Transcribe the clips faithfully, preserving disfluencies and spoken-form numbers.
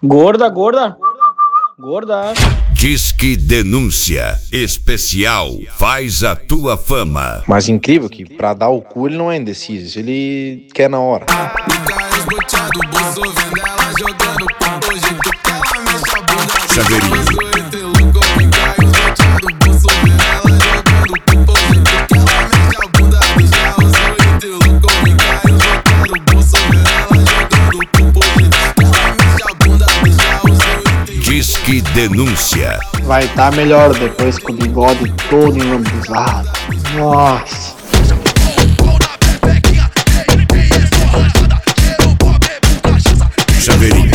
Gorda, gorda, gorda. Disque Denúncia Especial faz a tua fama. Mas incrível que pra dar o cu ele não é indeciso, ele quer na hora. Chaveirinho. Disque Denúncia. Vai estar tá melhor depois com o bigode todo enlambuzado. Nossa. Chaveirinho.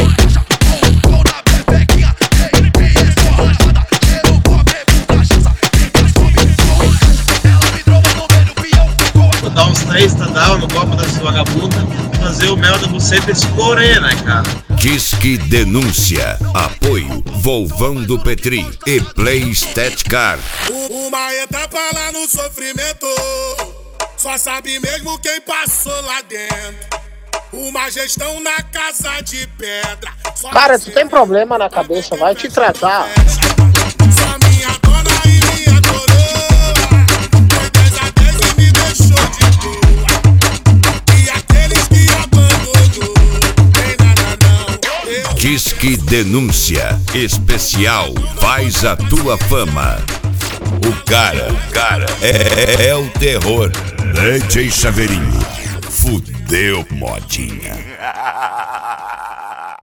Vou dar uns três tadal no copo dessa vagabunda e fazer o mel da buceta escura aí, né, cara? Disque Denúncia. Apoio Volvão do Petri e Play Estética. Uma etapa lá no sofrimento, só sabe mesmo quem passou lá dentro. Uma gestão na casa de pedra. Cara, tu tem problema na cabeça, vai te tratar. Só minha dona e minha coroa, foi dez a dez e me deixou de boa. E aqueles que abandonou, nem nada não. Eu... Disque Denúncia Especial faz a tua fama. O cara, o cara é, é o terror. D J Chaveirinho. Fudeu, modinha.